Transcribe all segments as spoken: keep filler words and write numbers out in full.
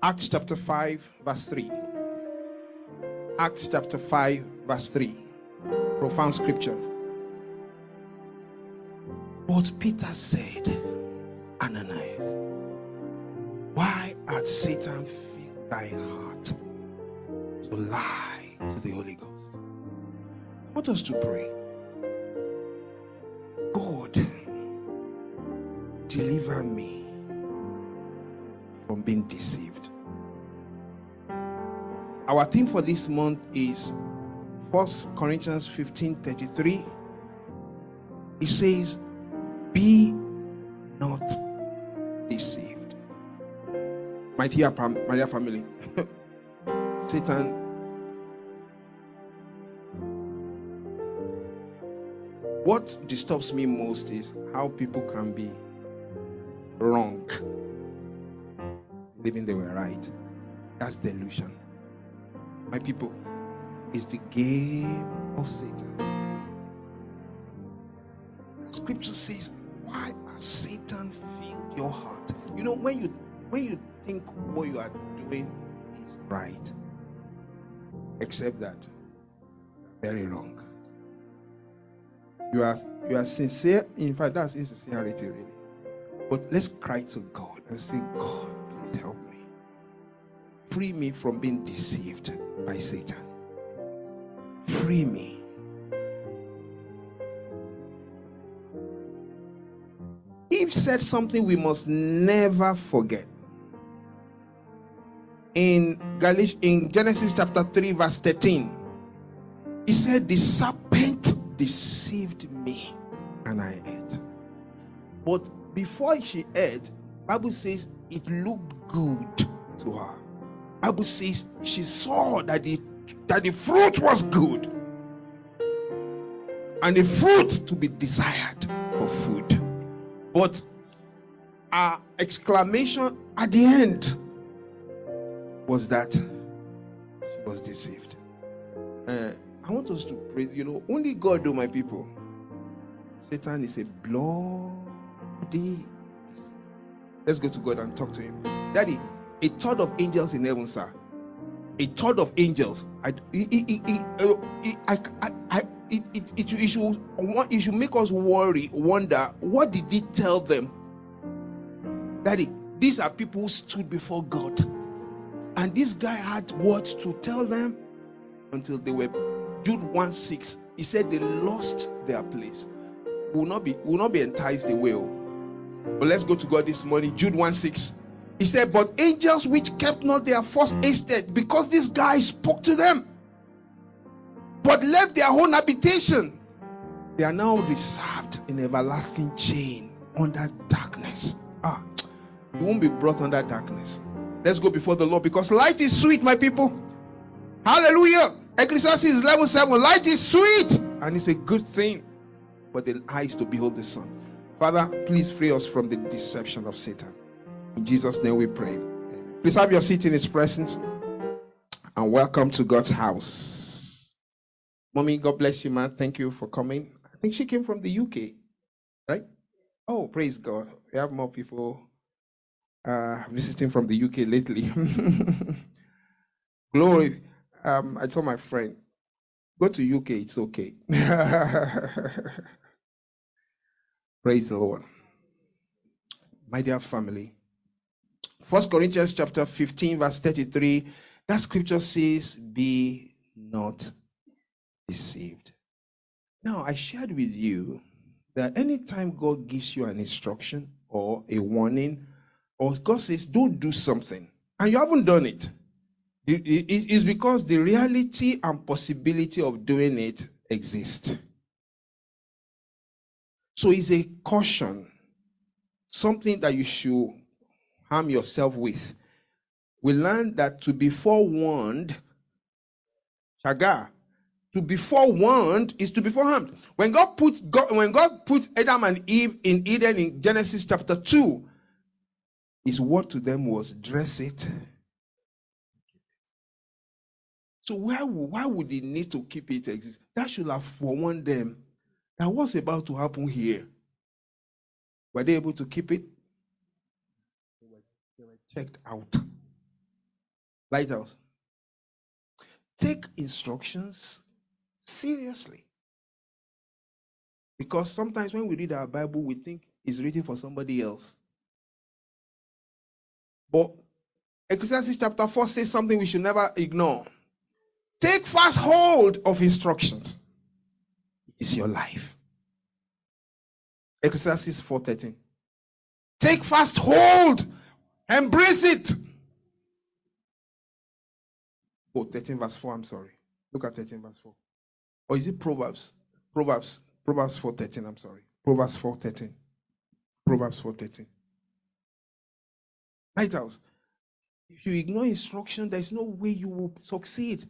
Acts chapter five, verse three. Acts chapter five, verse three. Profound scripture. But Peter said, Ananias, why hath Satan filled thy heart to lie to the Holy Ghost? I want us to pray. God, deliver me from being deceived. Our theme for this month is First Corinthians fifteen thirty-three. It says, be not deceived. My dear, my dear family, Satan what disturbs me most is how people can be wrong believing they were right. That's delusion. My people, it's the game of Satan. Scripture says, why has Satan filled your heart? You know, when you when you think what you are doing is right, except that very wrong. You are you are sincere. In fact, that's insincerity, really. But let's cry to God and say, God, please help me. Free me from being deceived by Satan. Free me. Eve said something we must never forget. In Galatians, in Genesis chapter three, verse thirteen, he said, the serpent deceived me and I ate. But before she ate, Bible says it looked good to her. Bible says she saw that the that the fruit was good, and the fruit to be desired for food. But our exclamation at the end was that she was deceived. Uh, I want us to pray. You know, only God do, my people. Satan is a bloody. Let's go to God and talk to him. Daddy, a third of angels in heaven, sir. A third of angels. I, it, it, it, it, I, I, I, it, it, it, it, should, it should make us worry, wonder, what did he tell them? Daddy, these are people who stood before God. And this guy had words to tell them until they were, Jude one six, he said they lost their place. Will not be, will not be enticed away. But let's go to God this morning. Jude one six. He said, but angels which kept not their first estate, because this guy spoke to them, but left their own habitation, they are now reserved in everlasting chain under darkness. Ah, you won't be brought under darkness. Let's go before the Lord, because light is sweet, my people. Hallelujah. Ecclesiastes eleven seven. Light is sweet, and it's a good thing for the eyes to behold the sun. Father, please free us from the deception of Satan. In Jesus' name we pray. Please have your seat in his presence and welcome to God's house. Mommy, God bless you, man. Thank you for coming. I think she came from the U K, right? Oh, praise God. We have more people uh, visiting from the U K lately. Glory. Um, I told my friend, go to U K, it's okay. Praise the Lord. My dear family, First Corinthians chapter fifteen, verse thirty-three, that scripture says, be not deceived. Now, I shared with you that anytime God gives you an instruction or a warning, or God says, don't do something, and you haven't done it, it's because the reality and possibility of doing it exist. So it's a caution, something that you should harm yourself with. We learned that to be forewarned, shagar, to be forewarned is to be forearmed. When God put God, when God put Adam and Eve in Eden in Genesis chapter two, his word to them was dress it. So why would, why would they need to keep it exist? That should have forewarned them that what's about to happen here. Were they able to keep it? They were, they were checked out. Lighthouse. Take instructions seriously. Because sometimes when we read our Bible, we think it's written for somebody else. But Ecclesiastes chapter four says something we should never ignore. Take fast hold of instructions. It is your life. Ecclesiastes four thirteen. Take fast hold. Embrace it. Oh, thirteen verse four, I'm sorry. Look at thirteen verse four. Or is it Proverbs? Proverbs. Proverbs four thirteen, I'm sorry. Proverbs four thirteen. Proverbs four thirteen. Lighthouse. If you ignore instruction, there's no way you will succeed.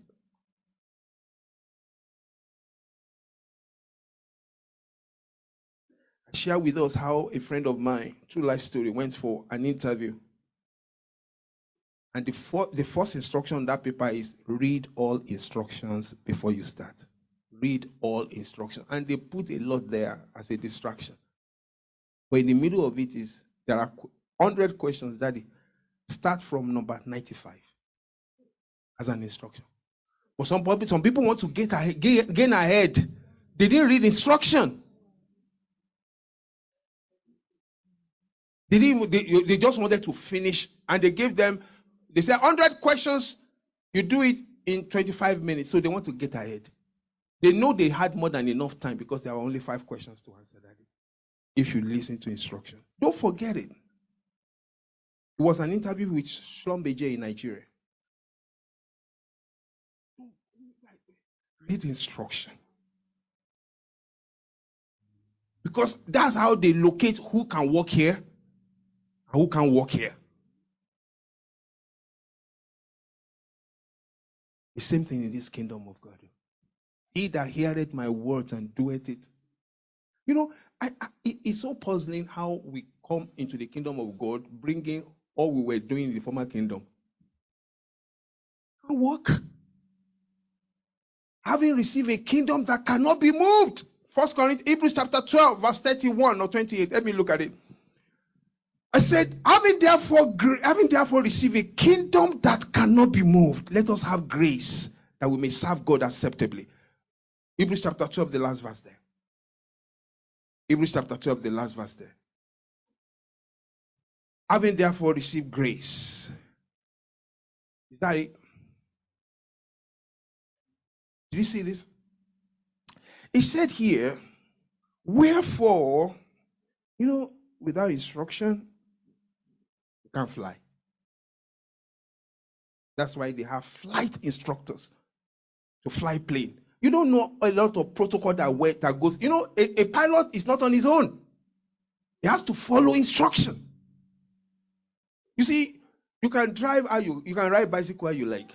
Share with us how a friend of mine, true life story, went for an interview. And the, for, the first instruction on that paper is read all instructions before you start. Read all instructions. And they put a lot there as a distraction. But in the middle of it is, there are one hundred questions, Daddy. Start from number ninety-five as an instruction. But some people, some people want to get ahead, gain, gain ahead. They didn't read instruction. They, didn't, they, they just wanted to finish. And they gave them, they said one hundred questions, you do it in twenty-five minutes. So they want to get ahead. They know they had more than enough time because there were only five questions to answer that. If you listen to instruction. Don't forget it. It was an interview with Schlumberger in Nigeria. Read instruction. Because that's how they locate who can work here and who can work here. The same thing in this kingdom of God. He that heareth my words and doeth it. You know, I, I, it's so puzzling how we come into the kingdom of God, bringing all we were doing in the former kingdom. And work. Having received a kingdom that cannot be moved. First Corinthians, Hebrews chapter twelve, verse thirty-one or twenty-eight. Let me look at it. I said, having therefore, having therefore received a kingdom that cannot be moved, let us have grace that we may serve God acceptably. Hebrews chapter twelve, the last verse there. Hebrews chapter twelve, the last verse there. Having therefore received grace. Is that it? Did you see this? It said here, wherefore, you know, without instruction, you can't fly. That's why they have flight instructors to fly plane. You don't know a lot of protocol that way that goes. You know, a, a pilot is not on his own. He has to follow instruction. You see, you can drive how you you can ride bicycle how you like.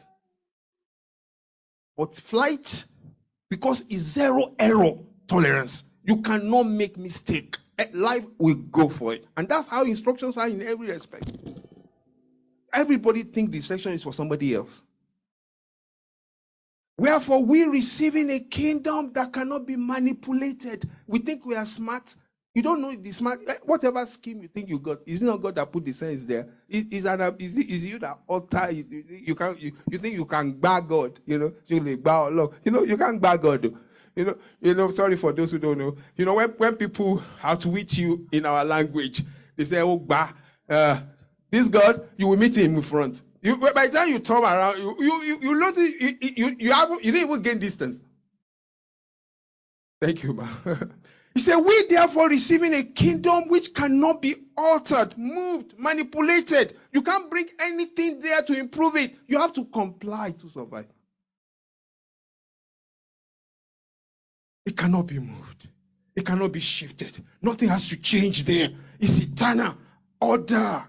But flight, because it's zero error tolerance, you cannot make mistake. Life will go for it. And that's how instructions are in every respect. Everybody thinks the instruction is for somebody else. Wherefore, we receiving a kingdom that cannot be manipulated. We think we are smart. You don't know the smart. Whatever scheme you think you got, is it not God that put the sense there? Is, is, an, is, it, is you that utter? You, you can you, you think you can bar God? You know, you know, you can't bar God. You know, you know. Sorry for those who don't know. You know, when when people outwit you in our language, they say, "Oh, bah, uh, this God, you will meet him in front." You, by the time you turn around, you you you you, lose, you, you, you, have, you didn't even gain distance. Thank you, man. He said, we therefore receiving a kingdom which cannot be altered, moved, manipulated. You can't bring anything there to improve it. You have to comply to survive. It cannot be moved. It cannot be shifted. Nothing has to change there. It's eternal order.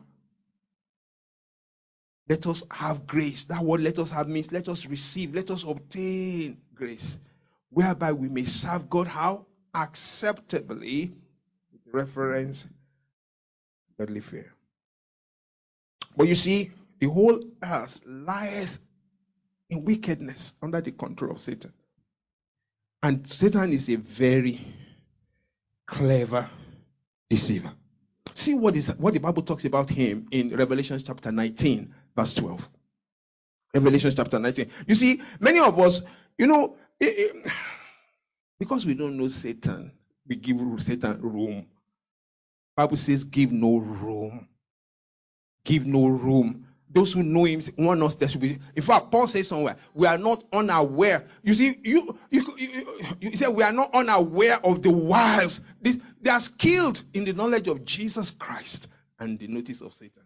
Let us have grace. That word let us have means let us receive, let us obtain grace. Whereby we may serve God how? Acceptably. With reference, godly fear. But you see, the whole earth lies in wickedness under the control of Satan. And Satan is a very clever deceiver. See what is what the Bible talks about him in Revelation chapter nineteen, verse twelve. Revelation chapter nineteen. You see, many of us, you know, it, it, because we don't know Satan, we give Satan room. Bible says, give no room. Give no room. Those who know him want us there should be. In fact, Paul says somewhere, we are not unaware. You see, you you, you, you say we are not unaware of the wiles. This, they are skilled in the knowledge of Jesus Christ and the notice of Satan.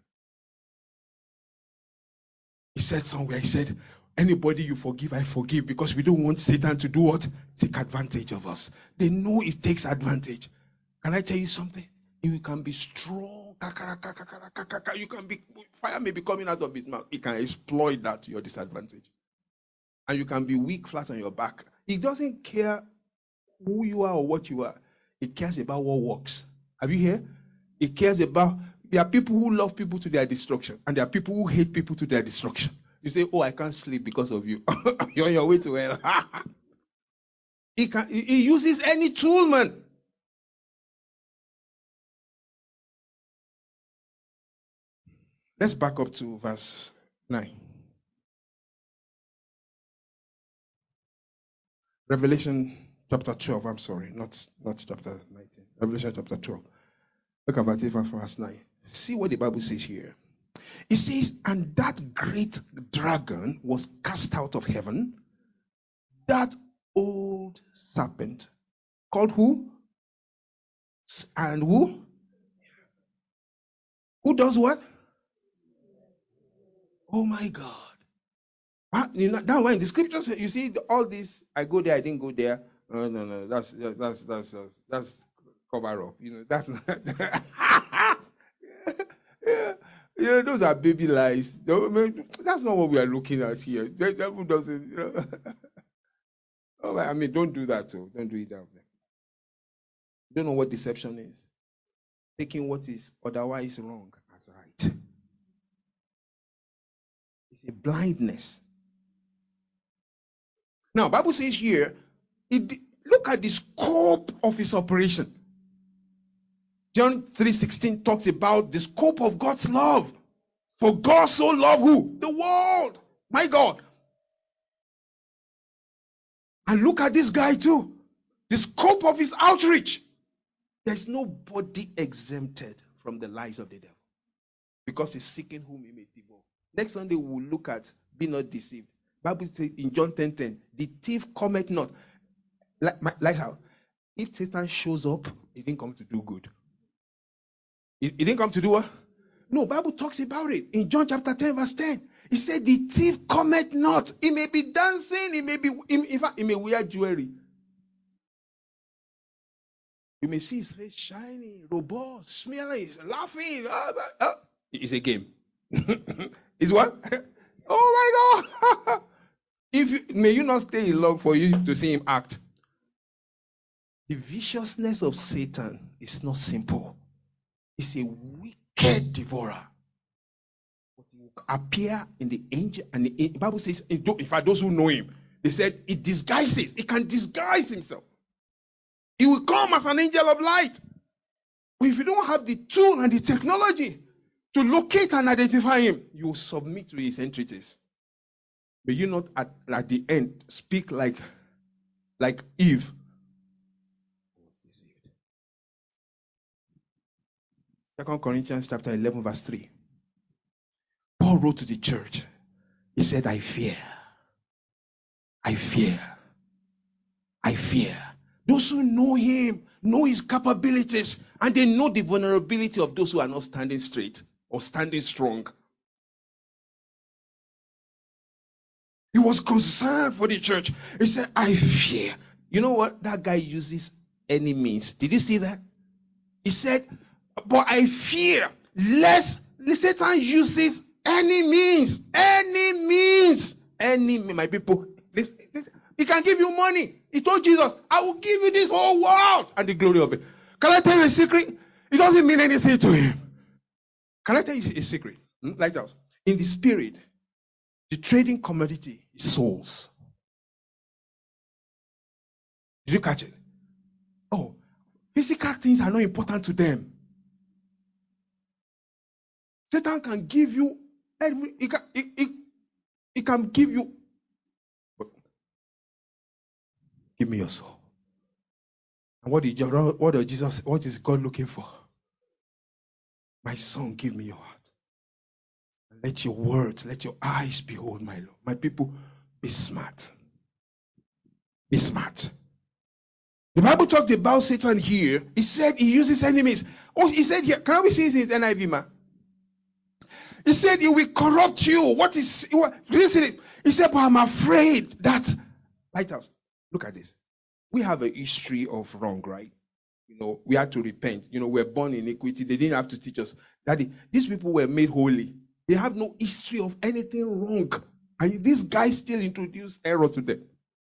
He said somewhere, he said, anybody you forgive, I forgive, because we don't want Satan to do what? Take advantage of us. They know it takes advantage. Can I tell you something? You can be strong. You can be, fire may be coming out of his mouth. He can exploit that to your disadvantage. And you can be weak, flat on your back. He doesn't care who you are or what you are. He cares about what works. Have you heard? He cares about, there are people who love people to their destruction, and there are people who hate people to their destruction. You say, oh, I can't sleep because of you. You're on your way to hell. he, can, he uses any tool, man. Let's back up to verse nine. Revelation chapter twelve, I'm sorry, not, not chapter nineteen. Revelation chapter twelve. Look at verse nine. See what the Bible says here. It says, and that great dragon was cast out of heaven, that old serpent, called who? And who? Who does what? Oh my God. You know, that when the scriptures, you see all this, I go there, I didn't go there. Oh, no, no, that's that's that's that's, that's, that's cover up. You know, that's not. yeah, yeah, those are baby lies. That's not what we are looking at here. The devil doesn't. You know. Oh, I mean, don't do that too. Don't do it that way. You don't know what deception is. Taking what is otherwise wrong as right. It's a blindness. Now, Bible says here, it, look at the scope of his operation. John three sixteen talks about the scope of God's love. For God so loved who? The world. My God. And look at this guy too. The scope of his outreach. There's nobody exempted from the lies of the devil, because he's seeking whom he may devour. Next Sunday we'll look at be not deceived. Bible says in John ten ten, the thief cometh not. Like, like how? If Satan shows up, he didn't come to do good. He, he didn't come to do what? No, Bible talks about it. In John chapter ten, verse ten. He said, the thief cometh not. He may be dancing, he may be, in fact, he may wear jewelry. You may see his face shining, robust, smiling, laughing. Uh, uh, it's a game. It's what? Oh my God. If you, may you not stay in long for you to see him act. The viciousness of Satan is not simple. It's a wicked devourer. But he will appear in the angel, and the, the Bible says, in fact, those who know him, they said it disguises. It can disguise himself. He will come as an angel of light. But if you don't have the tool and the technology to locate and identify him, you will submit to his entreaties. May you not at, at the end speak like, like Eve. Second Corinthians chapter eleven, verse three. Paul wrote to the church. He said, I fear. I fear. I fear. Those who know him, know his capabilities, and they know the vulnerability of those who are not standing straight or standing strong. He was concerned for the church. He said, I fear. You know what? That guy uses any means. Did you see that? He said, but I fear lest Satan uses any means, any means, any means. My people, this, this, he can give you money. He told Jesus, I will give you this whole world and the glory of it. Can I tell you a secret? It doesn't mean anything to him. Can I tell you a secret? Hmm? Lighthouse. In the spirit, the trading commodity is souls. Did you catch it? Oh, physical things are not important to them. Satan can give you every. He can, he, he, It can give you. Give me your soul. And what did, what did Jesus, what is God looking for? My son, give me your heart. Let your words, let your eyes behold my Lord. My people, be smart. Be smart. The Bible talked about Satan here. He said he uses enemies. Oh, he said here, can we see this in N I V, man? He said he will corrupt you. What is, what, listen it. He said, but I'm afraid that, Lighthouse, look at this. We have a history of wrong, right? You know, we had to repent. You know, we're born in iniquity. They didn't have to teach us. Daddy, these people were made holy. They have no history of anything wrong. And this guy still introduced error to them.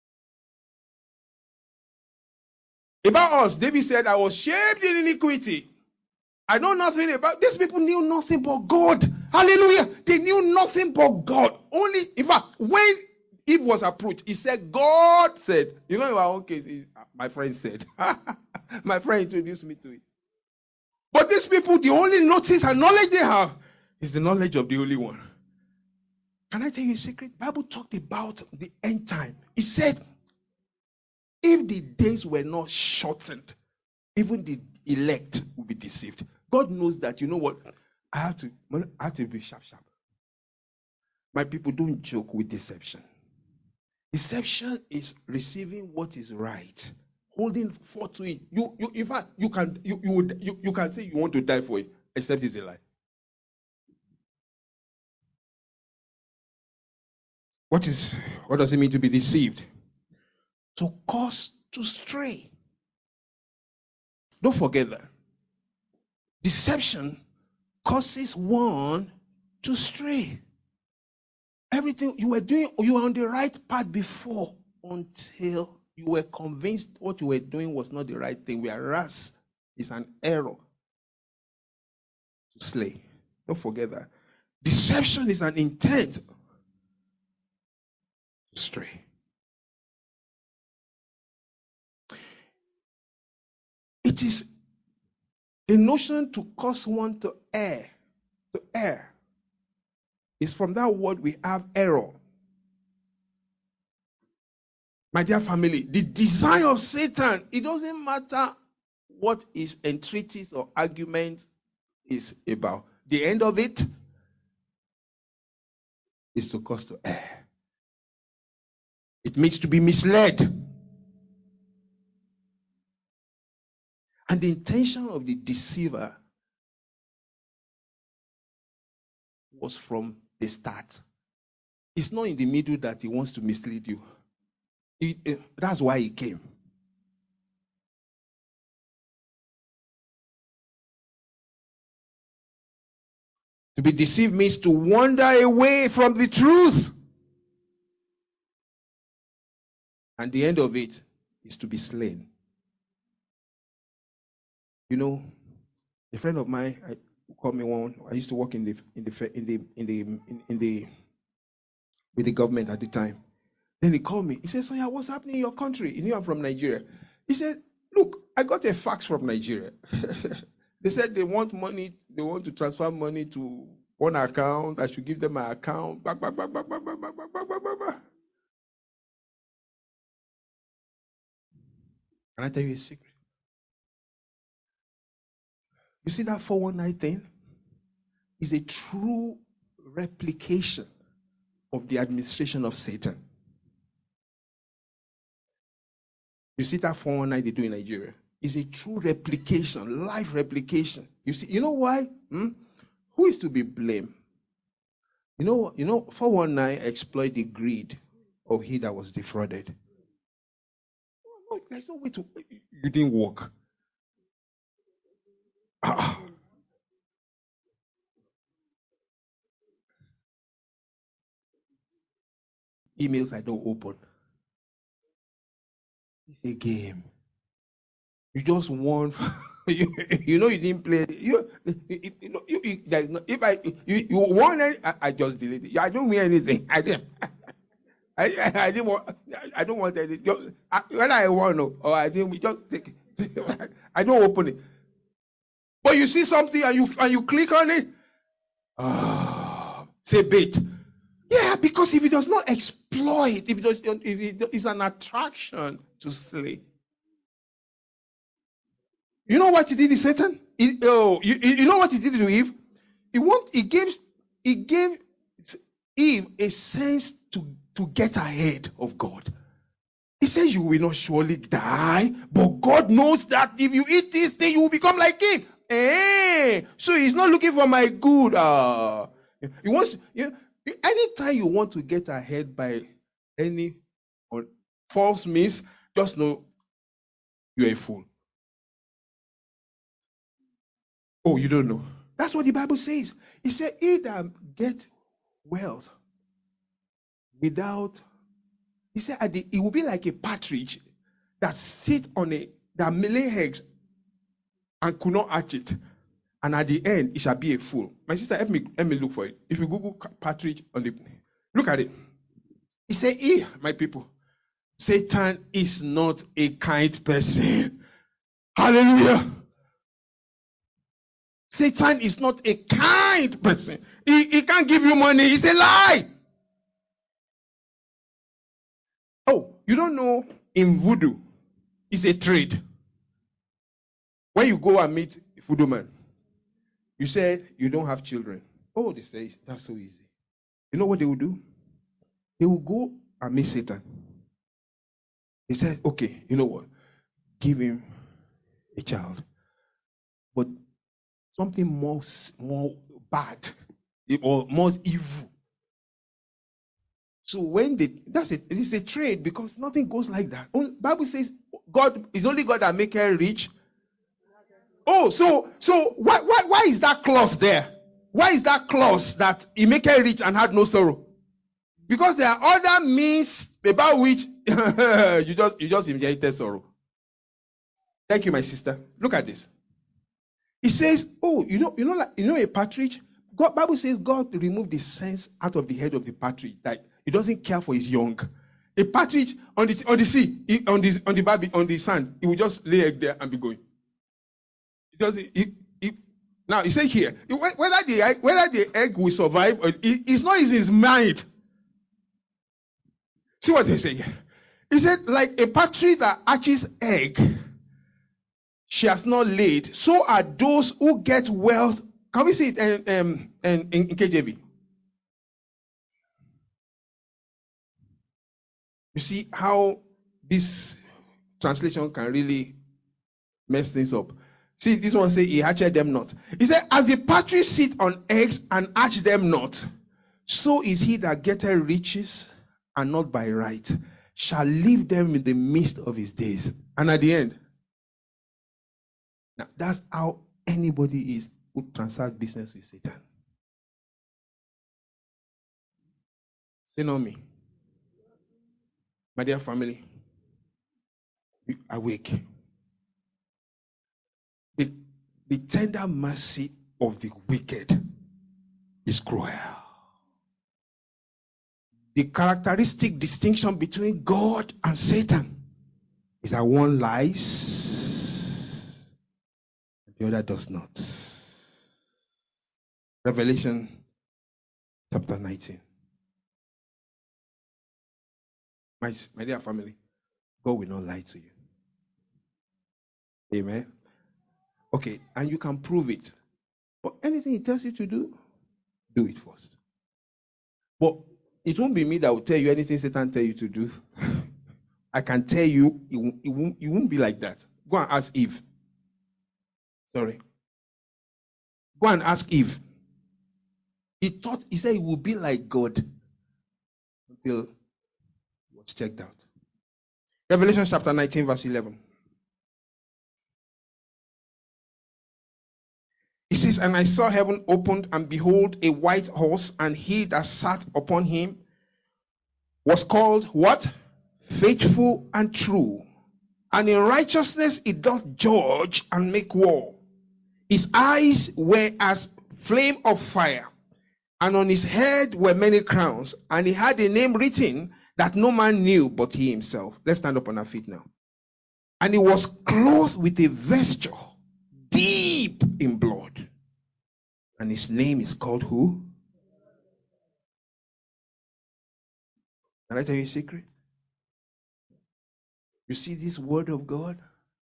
About us, David said, I was shaped in iniquity. I know nothing about. These people knew nothing but God. Hallelujah. They knew nothing but God. Only, in fact, when Eve was approached, he said, God said. You know, in our own case, my friend said. My friend introduced me to it. But these people, the only notice and knowledge they have is the knowledge of the Holy One. Can I tell you a secret? The Bible talked about the end time. It said, if the days were not shortened, even the elect will be deceived. God knows that. You know what? I have to, I have to be sharp, sharp. My people, don't joke with deception. Deception is receiving what is right, holding forth to it. You, you, in fact, you can, you, you, would, you, you can say you want to die for it, except it's a lie. What is, what does it mean to be deceived? To cause to stray. Don't forget that. Deception causes one to stray. Everything you were doing, you were on the right path before until you were convinced what you were doing was not the right thing. Whereas it's an error to slay. Don't forget that. Deception is an intent to stray. It is a notion to cause one to err. To err. It's from that word we have error. My dear family, the design of Satan, it doesn't matter what his entreaties or argument is about. The end of it is to cause to err. It means to be misled. And the intention of the deceiver was from the start. It's not in the middle that he wants to mislead you. It, it, that's why he came. To be deceived means to wander away from the truth. And the end of it is to be slain. You know, a friend of mine I, called me one. I used to work in the in the in the in the in, in the with the government at the time. Then he called me. He said, Sonia, what's happening in your country? He knew I'm from Nigeria. He said, look, I got a fax from Nigeria. They said they want money, they want to transfer money to one account. I should give them my account. Bah, bah, bah, bah, bah, bah, bah, bah, bah, bah, bah. Can I tell you a secret? You see that four one nine thing is a true replication of the administration of Satan. You see that four one nine they do in Nigeria is a true replication, live replication. You see, you know why? Hmm? Who is to be blamed? You know, you know, four one nine exploit the greed of he that was defrauded. No, there's no way to. You didn't work. Ah. Emails I don't open. It's a game. You just want. you, you know you didn't play. You, you, you know, you, you, there's no, if I you, you want any, I, I just delete it. I don't mean anything. I didn't. I, I, I didn't want. I don't want anything. Just, I, when I want to, or I didn't just take it. I don't open it. But you see something and you and you click on it. Ah, say bait. Yeah, because if it does not exploit, if it, does, if it is an attraction to slay. You know what he did to Satan? He, oh, you, you know what he did to Eve? He want, he gave, he gave Eve a sense to, to get ahead of God. He says, you will not surely die, but God knows that if you eat this thing, you will become like him. Eh, so he's not looking for my good. Uh, he wants, you know, anytime you want to get ahead by any or false means, just know you're a fool. Oh, you don't know. That's what the Bible says. It said, he that get wealth without, he said, it will be like a partridge that sit on a, that lay eggs and could not hatch it. And at the end, it shall be a fool. My sister, help me, let me look for it. If you Google partridge on the, look at it. He said, "Eh, my people, Satan is not a kind person." Hallelujah. Satan is not a kind person. He, he can't give you money. It's a lie. Oh, you don't know, in voodoo, it's a trade. When you go and meet a voodoo man, you say you don't have children. Oh, they say that's so easy. You know what they will do? They will go and meet Satan. They say, okay, you know what? Give him a child. But something more, more bad or more evil. So when they, that's it, it's a trade because nothing goes like that. Bible says God is only God that make her rich. Oh, so so why why why is that clause there? Why is that clause that he make her rich and had no sorrow? Because there are other means about which you just you just inherited sorrow. Thank you, my sister. Look at this. He says, "Oh, you know, you know, like you know, a partridge. God, Bible says God removed the sense out of the head of the partridge that he doesn't care for his young. A partridge on the on the sea, he, on the on the baby, on the sand, he will just lay egg there and be going. It doesn't. He, he, now he said here, whether the egg, whether the egg will survive, or it, it's not in his mind. See what he said here. He said, like a partridge that hatches egg, she has not laid. So are those who get wealth. Can we see it in, um, in, in K J V? You see how this translation can really mess things up. See, this one say he hatched them not. He said, as the partridge sit on eggs and hatch them not, so is he that getteth riches and not by right, shall leave them in the midst of his days. And at the end, now that's how anybody is who transact business with Satan. Say no me. My dear family, be awake. The, the tender mercy of the wicked is cruel. The characteristic distinction between God and Satan is that one lies and the other does not. Revelation chapter nineteen. My, my dear family, God will not lie to you. Amen. Okay, and you can prove it. But anything he tells you to do, do it first. But it won't be me that will tell you anything Satan tell you to do. I can tell you, it won't, it won't, it won't be like that. Go and ask Eve. Sorry. Go and ask Eve. He thought, he said it would be like God until it was checked out. Revelation chapter nineteen, verse eleven. It says, and I saw heaven opened, and behold, a white horse, and he that sat upon him was called what? Faithful and true. And in righteousness he doth judge and make war. His eyes were as flame of fire, and on his head were many crowns, and he had a name written that no man knew but he himself. Let's stand up on our feet now. And he was clothed with a vesture deep in blood. And his name is called who? Can I tell you a secret? You see this word of God?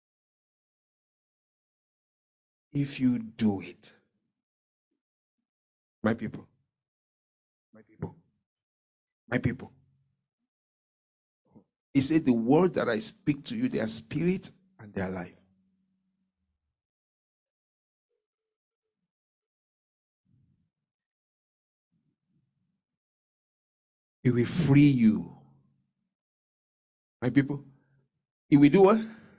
If you do it, my people, my people, my people. He said, the words that I speak to you, they are spirit and they are life. It will free you. My people, it will do what?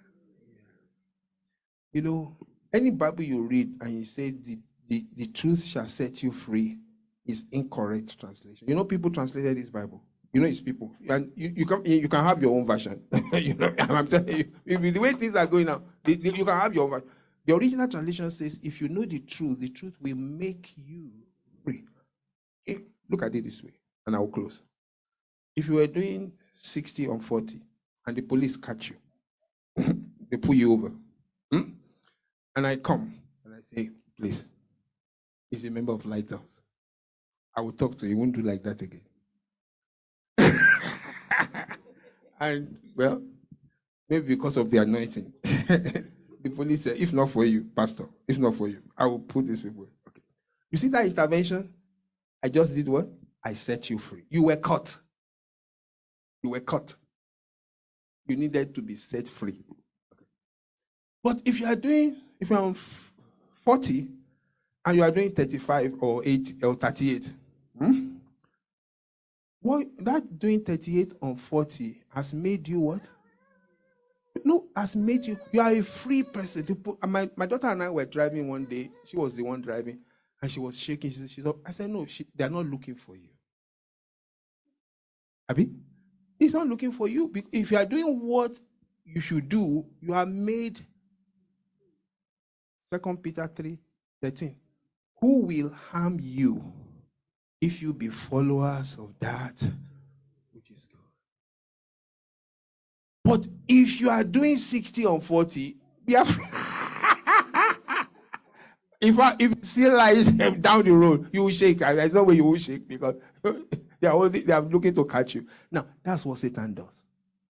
You know, any Bible you read and you say the, the, the truth shall set you free is incorrect translation. You know, people translated this Bible. You know, it's people. And you, you can you can have your own version. You know, I'm telling you, the way things are going now, the, the, you can have your own version. The original translation says, if you know the truth, the truth will make you free. Okay? Look at it this way, and I will close. If you were doing sixty on forty, and the police catch you, they pull you over, hmm? And I come, and I say, please, he's a member of Lighthouse. I will talk to you. He won't do like that again. And, well, maybe because of the anointing. The police said, if not for you, Pastor, if not for you, I will put these people. Okay. You see that intervention? I just did what? I set you free. You were caught. You were caught. You needed to be set free. Okay. But if you are doing, if you are on forty and you are doing thirty-five or eighty or thirty-eight, hmm? What that doing thirty-eight on forty has made you what? No, has made you, you are a free person. My, my daughter and I were driving one day. She was the one driving, and she was shaking. She said, she said I said, no, she, they're not looking for you. Abi? He's not looking for you. If you are doing what you should do, you are made. Second Peter three thirteen. Who will harm you if you be followers of that which is good? But if you are doing sixty on forty, be afraid. If I, if you see lies down the road, you will shake. There's no way you will shake because they are only, they are looking to catch you. Now, that's what Satan does.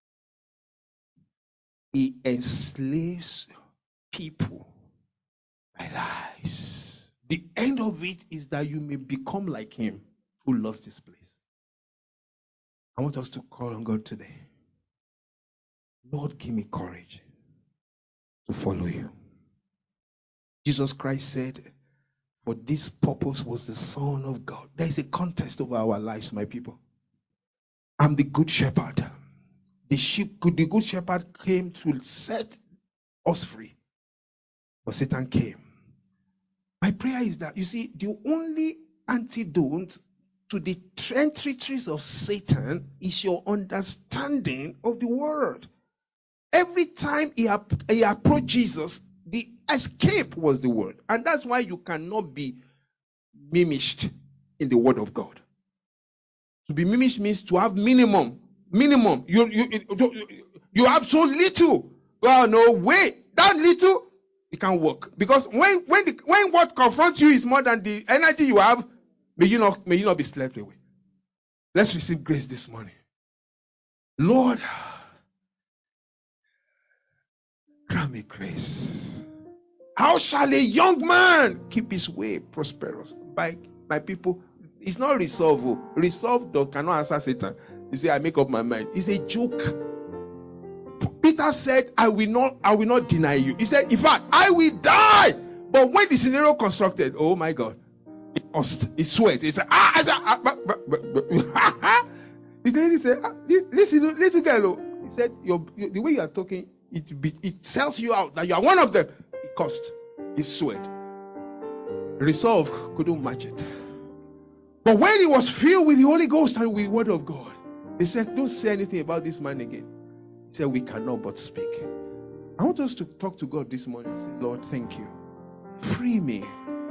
He enslaves people by lies. The end of it is that you may become like him who lost his place. I want us to call on God today. Lord, give me courage to follow you. Jesus Christ said, for this purpose was the Son of God. There is a contest over our lives, my people. I'm the good shepherd. The sheep, the good shepherd came to set us free. But Satan came. My prayer is that, you see, the only antidote to the treacheries of Satan is your understanding of the word. Every time he, he approached Jesus, the escape was the word. And that's why you cannot be mimicked in the word of God. To be mimicked means to have minimum. Minimum. You, you, you, you have so little. Oh, no way. That little, it can't work. Because when, when, the, when what confronts you is more than the energy you have, may you not, may you not be swept away. Let's receive grace this morning. Lord, grant me grace. How shall a young man keep his way prosperous? By my people, it's not resolve. Resolve cannot answer Satan. You say, I make up my mind. It's a joke. Peter said, I will not, I will not deny you. He said, in fact, I will die. But when the scenario constructed, oh my God, it lost. It sweat. He said, ah, I said, ah, but, but, but, but. He said, he said, ah, listen, little girl. He said, your, your, the way you are talking, it be, it sells you out that you are one of them. It cost. It sweat. Resolve couldn't match it. But when he was filled with the Holy Ghost and with the word of God, they said, don't say anything about this man again. He said, we cannot but speak. I want us to talk to God this morning and say, Lord, thank you. Free me.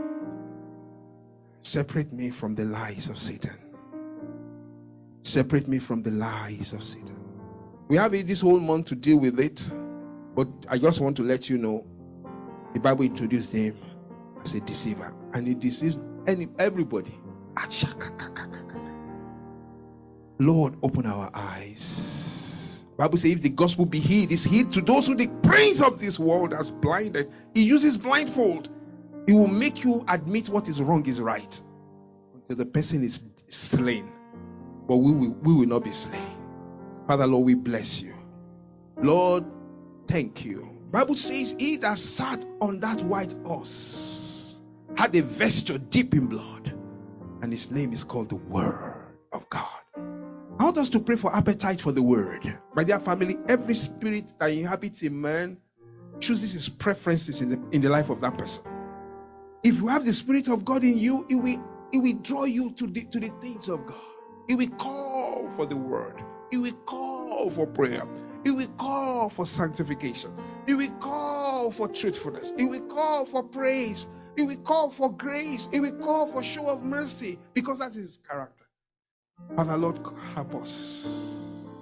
Separate me from the lies of Satan. Separate me from the lies of Satan. We have this whole month to deal with it, but I just want to let you know, the Bible introduced him as a deceiver, and he deceives any, everybody. Lord, open our eyes. Bible says, if the gospel be hid, it's hid to those who the prince of this world has blinded. He uses blindfold. He will make you admit what is wrong is right until the person is slain. But we will, we will not be slain. Father, Lord, we bless you. Lord, thank you. Bible says, he that sat on that white horse had a vesture deep in blood, and his name is called the Word of God. I want us to pray for appetite for the word. My dear family, every spirit that inhabits a man chooses his preferences in the, in the life of that person. If you have the Spirit of God in you, it will, it will draw you to the, to the things of God. It will call for the word. It will call for prayer. It will call for sanctification. It will call for truthfulness. It will call for praise. It will call for grace. It will call for show of mercy, because that is his character. Father, Lord, help us.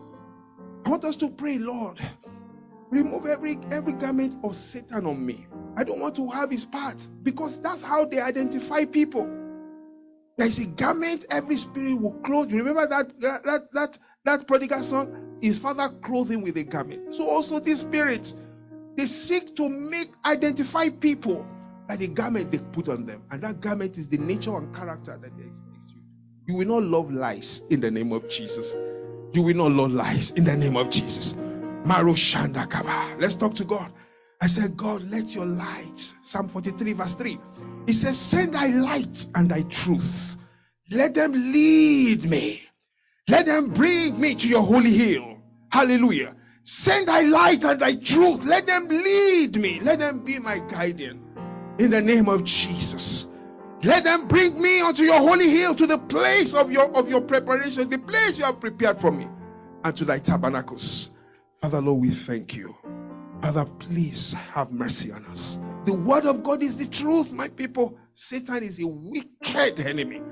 I want us to pray, Lord, remove every every garment of Satan on me. I don't want to have his part, because that's how they identify people. There is a garment every spirit will clothe. Remember that that that that, that prodigal son, his father clothed him with a garment. So also these spirits, they seek to make identify people by the garment they put on them, and that garment is the nature and character that they exude. You will not love lies in the name of Jesus. You will not love lies in the name of Jesus. Maro Shanda Kaba. Let's talk to God. I said, God, let your light. Psalm forty-three, verse three. He says, send thy light and thy truth. Let them lead me. Let them bring me to your holy hill. Hallelujah. Send thy light and thy truth. Let them lead me. Let them be my guardian. In the name of Jesus. Let them bring me onto your holy hill, to the place of your of your preparation, the place you have prepared for me, and to thy tabernacles. Father, Lord, we thank you. Father, please have mercy on us. The word of God is the truth, my people. Satan is a wicked enemy.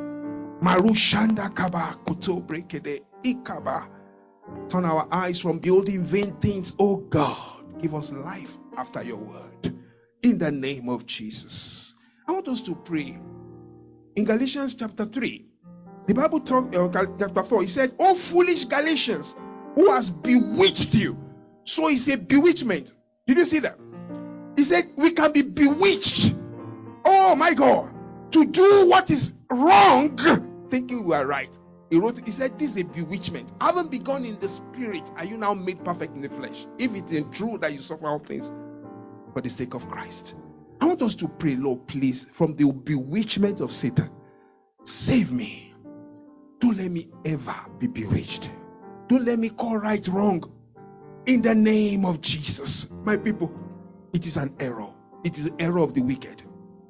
Marushanda kaba kuto brekede ikaba. Turn our eyes from beholding vain things, oh God. Give us life after your word. In the name of Jesus. I want us to pray. In Galatians chapter three, the Bible talk, uh, chapter four, he said, oh foolish Galatians, who has bewitched you? So it's a bewitchment. Did you see that? He said, we can be bewitched. Oh my God. To do what is wrong, thinking we are right. He wrote, he said, this is a bewitchment. Having begun in the spirit, are you now made perfect in the flesh? If it is true that you suffer all things for the sake of Christ. I want us to pray, Lord, please, from the bewitchment of Satan, save me. Don't let me ever be bewitched. Don't let me call right wrong. In the name of Jesus, my people, it is an error. It is an error of the wicked.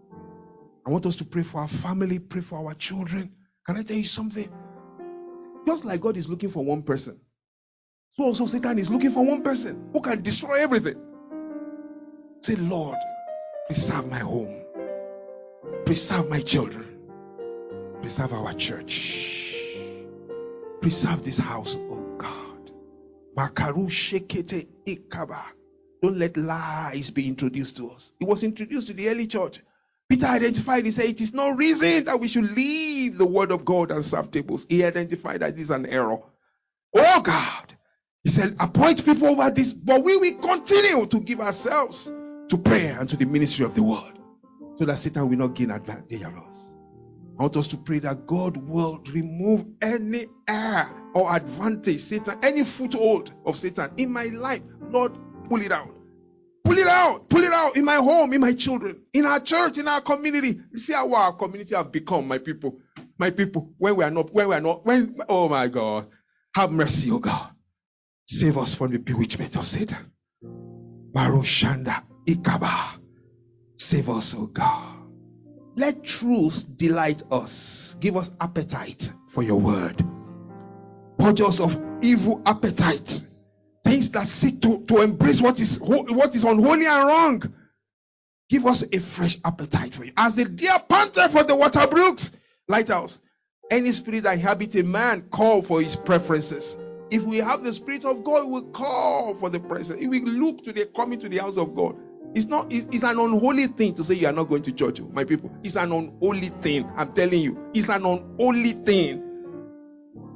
I want us to pray for our family, pray for our children. Can I tell you something? Just like God is looking for one person, so also Satan is looking for one person who can destroy everything. Say, Lord, preserve my home. Preserve my children. Preserve our church. Preserve this house, oh God. Makaru shekete ikaba. Don't let lies be introduced to us. It was introduced to the early church. Peter identified, he said, it is no reason that we should leave the word of God and serve tables. He identified that this is an error. Oh God. He said, appoint people over this, but we will continue to give ourselves to prayer and to the ministry of the word, so that Satan will not gain advantage of us. I want us to pray that God will remove any air or advantage, Satan, any foothold of Satan in my life. Lord, pull it out. Pull it out. Pull it out in my home, in my children, in our church, in our community. You see how our community have become, my people. My people, when we are not, when we are not, when, oh my God. Have mercy, oh God. Save us from the bewitchment of Satan. Marushanda Ikaba. Save us, oh God. Let truth delight us. Give us appetite for your word. Purge us of evil appetite. Things that seek to, to embrace what is, what is unholy and wrong. Give us a fresh appetite for you. As the deer panteth for the water brooks, lighthouse. Any spirit that inhabits a man, call for his preferences. If we have the Spirit of God, we will call for the presence. If we look to the coming to the house of God, it's not. It's, it's an unholy thing to say you are not going to church, my people. It's an unholy thing. I'm telling you, it's an unholy thing.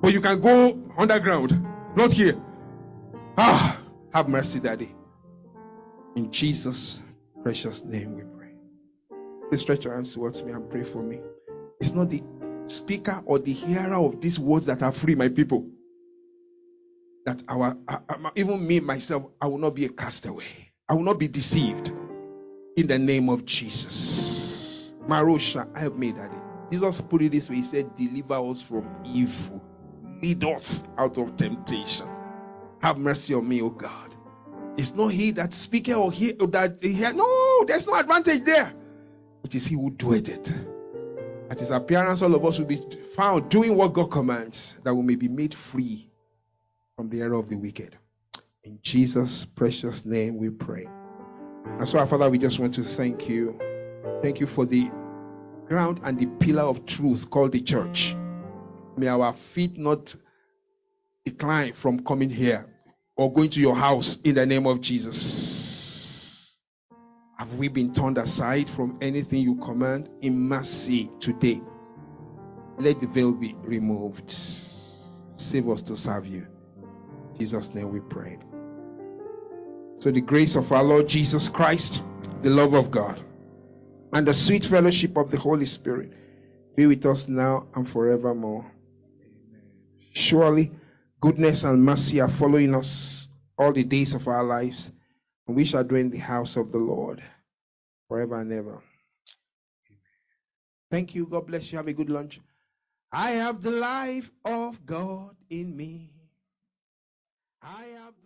But you can go underground, not here. Ah, have mercy, Daddy. In Jesus' precious name we pray. Please stretch your hands towards me and pray for me. It's not the speaker or the hearer of these words that are free, my people. That our, uh, even me, myself, I will not be a castaway. I will not be deceived. In the name of Jesus. Marosha, help me, Daddy. Jesus put it this way. He said, deliver us from evil. Lead us out of temptation. Have mercy on me, O God. It's not he that speaketh or he that he hear. No, there's no advantage there. It is he who doeth it. At his appearance, all of us will be found doing what God commands, that we may be made free from the error of the wicked. In Jesus' precious name we pray. And so, our Father, we just want to thank you. Thank you for the ground and the pillar of truth called the church. May our feet not decline from coming here or going to your house in the name of Jesus. Have we been turned aside from anything you command? In mercy today, let the veil be removed. Save us to serve you. In Jesus' name we pray. So the grace of our Lord Jesus Christ, the love of God, and the sweet fellowship of the Holy Spirit be with us now and forevermore. Amen. Surely goodness and mercy are following us all the days of our lives, and we shall dwell in the house of the Lord forever and ever. Amen. Thank you. God bless you. Have a good lunch. I have the life of God in me. I have